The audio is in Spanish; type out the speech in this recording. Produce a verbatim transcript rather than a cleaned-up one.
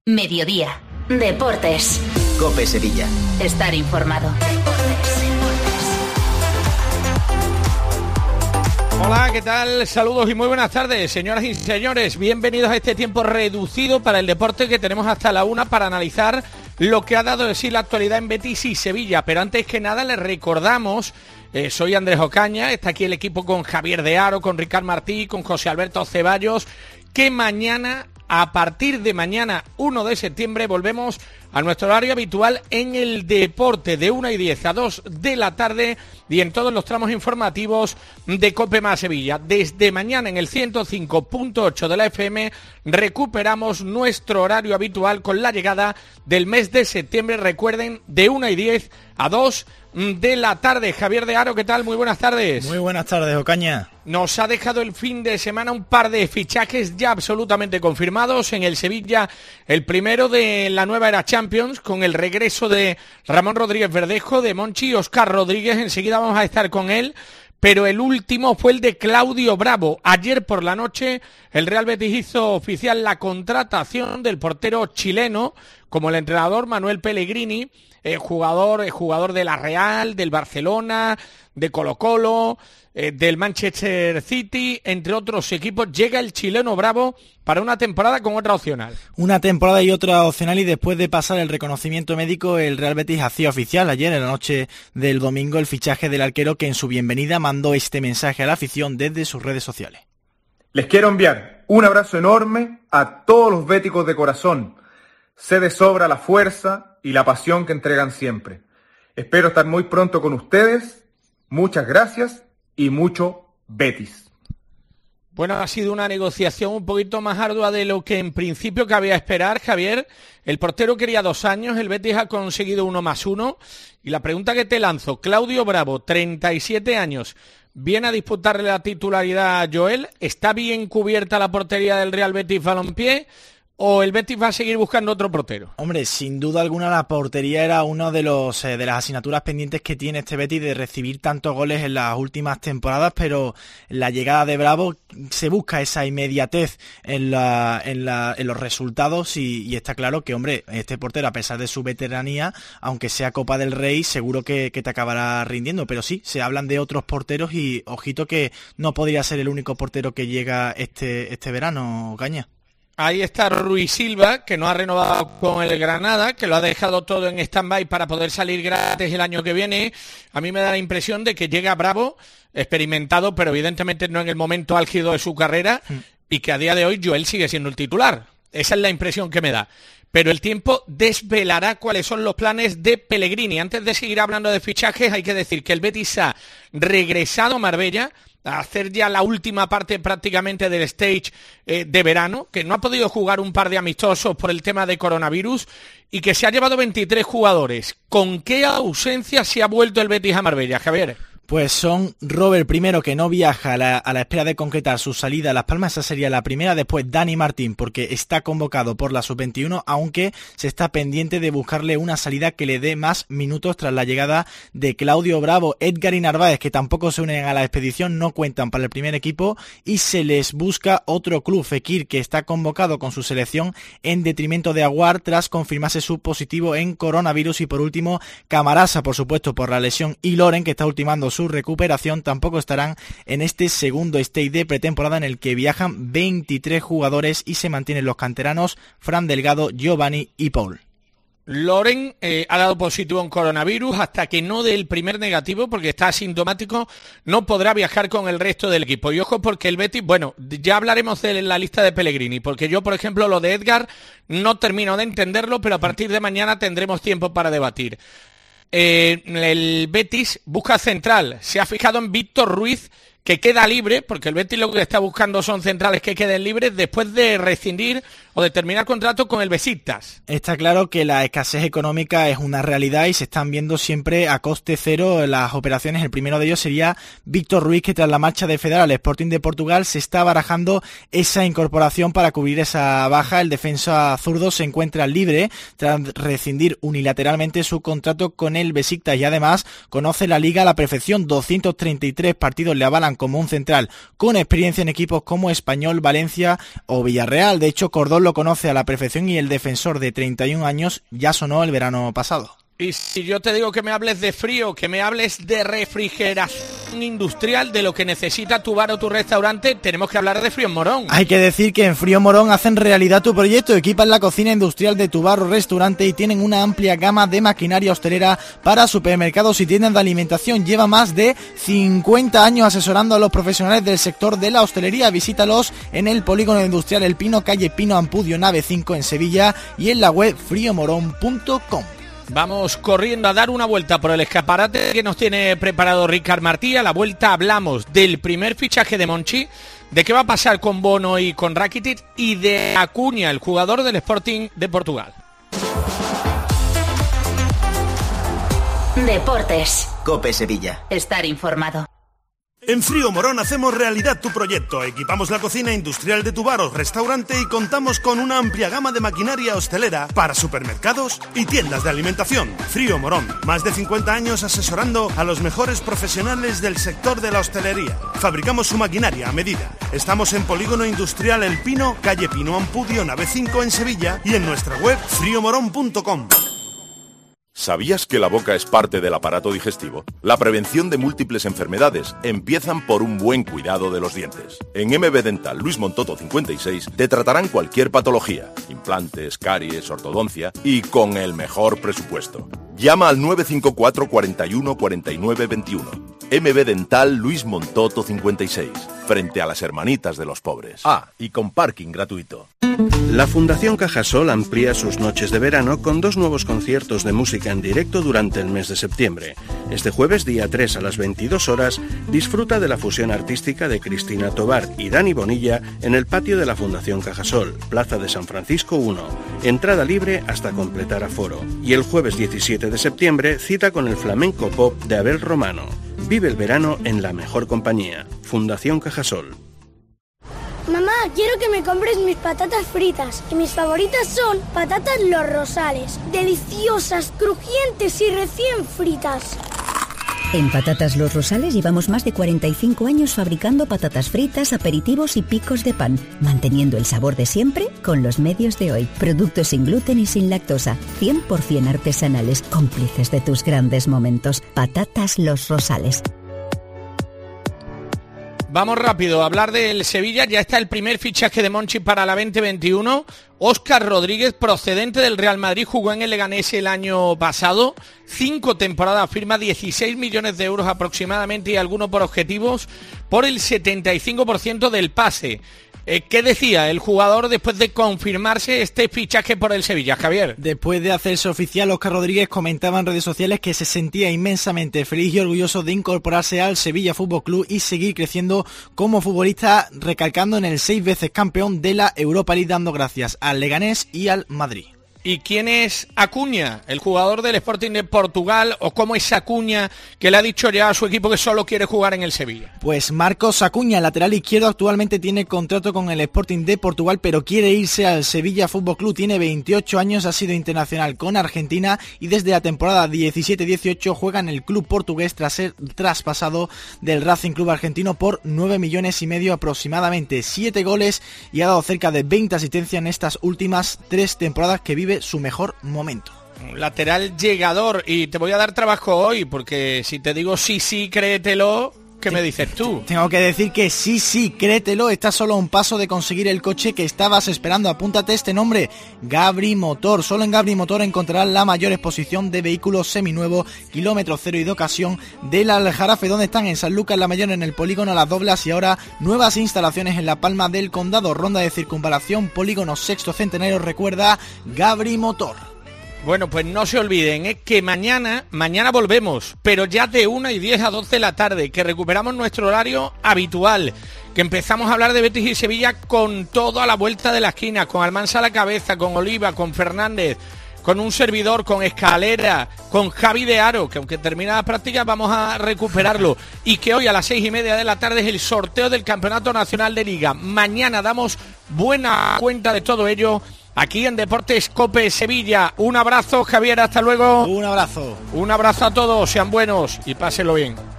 Mediodía. Deportes. COPE Sevilla. Estar informado. Hola, ¿qué tal? Saludos y muy buenas tardes, señoras y señores. Bienvenidos a este tiempo reducido para el deporte que tenemos hasta la una para analizar lo que ha dado de sí la actualidad en Betis y Sevilla. Pero antes que nada les recordamos, eh, soy Andrés Ocaña, está aquí el equipo con Javier de Aro, con Ricard Martí, con José Alberto Ceballos, que mañana, a partir de mañana uno de septiembre, volvemos a nuestro horario habitual en el deporte de una y diez a dos de la tarde y en todos los tramos informativos de COPE más Sevilla. Desde mañana en el ciento cinco punto ocho de la F M recuperamos nuestro horario habitual con la llegada del mes de septiembre, recuerden, de una y diez a dos de la tarde. Javier de Aro, ¿qué tal? Muy buenas tardes. Muy buenas tardes, Ocaña. Nos ha dejado el fin de semana un par de fichajes ya absolutamente confirmados. En el Sevilla, el primero de la nueva era Champions, con el regreso de Ramón Rodríguez Verdejo, de Monchi y Óscar Rodríguez. Enseguida vamos a estar con él. Pero el último fue el de Claudio Bravo. Ayer por la noche el Real Betis hizo oficial la contratación del portero chileno como el entrenador Manuel Pellegrini, eh, jugador, eh, jugador de la Real, del Barcelona, de Colo-Colo, eh, del Manchester City, entre otros equipos. Llega el chileno Bravo para una temporada con otra opcional. Una temporada y otra opcional, y después de pasar el reconocimiento médico, el Real Betis hacía oficial ayer en la noche del domingo el fichaje del arquero, que en su bienvenida mandó este mensaje a la afición desde sus redes sociales. Les quiero enviar un abrazo enorme a todos los béticos de corazón. Sé de sobra la fuerza y la pasión que entregan siempre. Espero estar muy pronto con ustedes. Muchas gracias y mucho Betis. Bueno, ha sido una negociación un poquito más ardua de lo que en principio cabía esperar, Javier. El portero quería dos años, el Betis ha conseguido uno más uno. Y la pregunta que te lanzo, Claudio Bravo, treinta y siete años, viene a disputarle la titularidad a Joel. ¿Está bien cubierta la portería del Real Betis Balompié? ¿O el Betis va a seguir buscando otro portero? Hombre, sin duda alguna la portería era una de los eh, de las asignaturas pendientes que tiene este Betis, de recibir tantos goles en las últimas temporadas, pero la llegada de Bravo se busca esa inmediatez en, la, en, la, en los resultados y, y está claro que, hombre, este portero, a pesar de su veteranía, aunque sea Copa del Rey, seguro que, que te acabará rindiendo. Pero sí, se hablan de otros porteros y ojito que no podría ser el único portero que llega este, este verano, Caña. Ahí está Rui Silva, que no ha renovado con el Granada, que lo ha dejado todo en stand-by para poder salir gratis el año que viene. A mí me da la impresión de que llega Bravo, experimentado, pero evidentemente no en el momento álgido de su carrera, mm. y que a día de hoy Joel sigue siendo el titular. Esa es la impresión que me da. Pero el tiempo desvelará cuáles son los planes de Pellegrini. Antes de seguir hablando de fichajes, hay que decir que el Betis ha regresado a Marbella a hacer ya la última parte prácticamente del stage eh, de verano, que no ha podido jugar un par de amistosos por el tema de coronavirus y que se ha llevado veintitrés jugadores. ¿Con qué ausencia se ha vuelto el Betis a Marbella, Javier? Pues son Robert primero, que no viaja a la, a la espera de concretar su salida a Las Palmas, esa sería la primera. Después Dani Martín, porque está convocado por la sub veintiuno, aunque se está pendiente de buscarle una salida que le dé más minutos tras la llegada de Claudio Bravo. Edgar y Narváez, que tampoco se unen a la expedición, no cuentan para el primer equipo y se les busca otro club. Fekir, que está convocado con su selección en detrimento de Aguar tras confirmarse su positivo en coronavirus. Y por último, Camarasa, por supuesto, por la lesión, y Loren, que está ultimando su recuperación, tampoco estarán en este segundo stage de pretemporada en el que viajan veintitrés jugadores y se mantienen los canteranos Fran Delgado, Giovanni y Paul. Loren eh, ha dado positivo en coronavirus. Hasta que no dé el primer negativo, porque está asintomático, no podrá viajar con el resto del equipo. Y ojo, porque el Betis, bueno, ya hablaremos de la lista de Pellegrini, porque yo, por ejemplo, lo de Edgar no termino de entenderlo, pero a partir de mañana tendremos tiempo para debatir. Eh, el Betis busca central, se ha fijado en Víctor Ruiz, que queda libre, porque el Betis lo que está buscando son centrales que queden libres después de rescindir o de terminar contrato con el Besiktas. Está claro que la escasez económica es una realidad y se están viendo siempre a coste cero las operaciones. El primero de ellos sería Víctor Ruiz, que tras la marcha de Federal al Sporting de Portugal se está barajando esa incorporación para cubrir esa baja. El defensa zurdo se encuentra libre tras rescindir unilateralmente su contrato con el Besiktas y además conoce la liga a la perfección. doscientos treinta y tres partidos le avalan como un central con experiencia en equipos como Español, Valencia o Villarreal. De hecho, Cordón lo conoce a la perfección y el defensor de treinta y un años ya sonó el verano pasado. Y si yo te digo que me hables de frío, que me hables de refrigeración industrial, de lo que necesita tu bar o tu restaurante, tenemos que hablar de Frío Morón. Hay que decir que en Frío Morón hacen realidad tu proyecto, equipan la cocina industrial de tu bar o restaurante y tienen una amplia gama de maquinaria hostelera para supermercados y tiendas de alimentación. Lleva más de cincuenta años asesorando a los profesionales del sector de la hostelería. Visítalos en el Polígono Industrial El Pino, calle Pino Ampudio, nave cinco en Sevilla, y en la web frío morón punto com. Vamos corriendo a dar una vuelta por el escaparate que nos tiene preparado Ricard Martí. A la vuelta hablamos del primer fichaje de Monchi, de qué va a pasar con Bono y con Rakitic y de Acuña, el jugador del Sporting de Portugal. Deportes. COPE Sevilla. Estar informado. En Frío Morón hacemos realidad tu proyecto. Equipamos la cocina industrial de tu bar o restaurante y contamos con una amplia gama de maquinaria hostelera para supermercados y tiendas de alimentación. Frío Morón, más de cincuenta años asesorando a los mejores profesionales del sector de la hostelería. Fabricamos su maquinaria a medida. Estamos en Polígono Industrial El Pino, calle Pino Ampudio, nave cinco en Sevilla, y en nuestra web frío morón punto com. ¿Sabías que la boca es parte del aparato digestivo? La prevención de múltiples enfermedades empiezan por un buen cuidado de los dientes. En M B Dental Luis Montoto cincuenta y seis te tratarán cualquier patología, implantes, caries, ortodoncia y con el mejor presupuesto. Llama al nueve cinco cuatro, cuatro uno, cuatro nueve dos uno. M B Dental Luis Montoto cincuenta y seis, frente a las hermanitas de los pobres. Ah, y con parking gratuito. La Fundación Cajasol amplía sus noches de verano con dos nuevos conciertos de música en directo durante el mes de septiembre. Este jueves, día tres a las veintidós horas, disfruta de la fusión artística de Cristina Tobar y Dani Bonilla en el patio de la Fundación Cajasol, Plaza de San Francisco uno. Entrada libre hasta completar aforo. Y el jueves diecisiete de septiembre, cita con el flamenco pop de Abel Romano. Vive el verano en la mejor compañía. Fundación Cajasol. Mamá, quiero que me compres mis patatas fritas. Y mis favoritas son patatas Los Rosales. Deliciosas, crujientes y recién fritas. En Patatas Los Rosales llevamos más de cuarenta y cinco años fabricando patatas fritas, aperitivos y picos de pan, manteniendo el sabor de siempre con los medios de hoy. Productos sin gluten y sin lactosa, cien por ciento artesanales, cómplices de tus grandes momentos. Patatas Los Rosales. Vamos rápido a hablar del Sevilla. Ya está el primer fichaje de Monchi para la veinte veintiuno. Óscar Rodríguez, procedente del Real Madrid, jugó en el Leganés el año pasado. Cinco temporadas, firma dieciséis millones de euros aproximadamente y alguno por objetivos por el setenta y cinco por ciento del pase. Eh, ¿Qué decía el jugador después de confirmarse este fichaje por el Sevilla, Javier? Después de hacerse oficial, Óscar Rodríguez comentaba en redes sociales que se sentía inmensamente feliz y orgulloso de incorporarse al Sevilla Fútbol Club y seguir creciendo como futbolista, recalcando en el seis veces campeón de la Europa League, dando gracias al Leganés y al Madrid. ¿Y quién es Acuña, el jugador del Sporting de Portugal? ¿O cómo es Acuña, que le ha dicho ya a su equipo que solo quiere jugar en el Sevilla? Pues Marcos Acuña, lateral izquierdo, actualmente tiene contrato con el Sporting de Portugal, pero quiere irse al Sevilla Fútbol Club. Tiene veintiocho años, ha sido internacional con Argentina y desde la temporada diecisiete dieciocho juega en el club portugués tras ser traspasado del Racing Club argentino por nueve millones y medio aproximadamente. siete goles y ha dado cerca de veinte asistencias en estas últimas tres temporadas que vive su mejor momento. Lateral llegador, y te voy a dar trabajo hoy porque si te digo sí, sí, créetelo, ¿qué me dices tú? Tengo que decir que sí, sí, créetelo, está solo a un paso de conseguir el coche que estabas esperando. Apúntate este nombre, Gabri Motor. Solo en Gabri Motor encontrarás la mayor exposición de vehículos seminuevos, kilómetro cero y de ocasión del Aljarafe. ¿Dónde están? En San Lucas la Mayor, en el polígono Las Doblas, y ahora nuevas instalaciones en La Palma del Condado, ronda de circunvalación, polígono Sexto Centenario. Recuerda, Gabri Motor. Bueno, pues no se olviden, es que mañana, mañana volvemos, pero ya de una y diez a doce de la tarde, que recuperamos nuestro horario habitual, que empezamos a hablar de Betis y Sevilla con todo a la vuelta de la esquina, con Almansa a la cabeza, con Oliva, con Fernández, con un servidor, con Escalera, con Javi de Aro, que aunque termina la práctica vamos a recuperarlo, y que hoy a las seis y media de la tarde es el sorteo del Campeonato Nacional de Liga. Mañana damos buena cuenta de todo ello aquí en Deportes COPE Sevilla. Un abrazo, Javier, hasta luego. Un abrazo. Un abrazo a todos, sean buenos y pásenlo bien.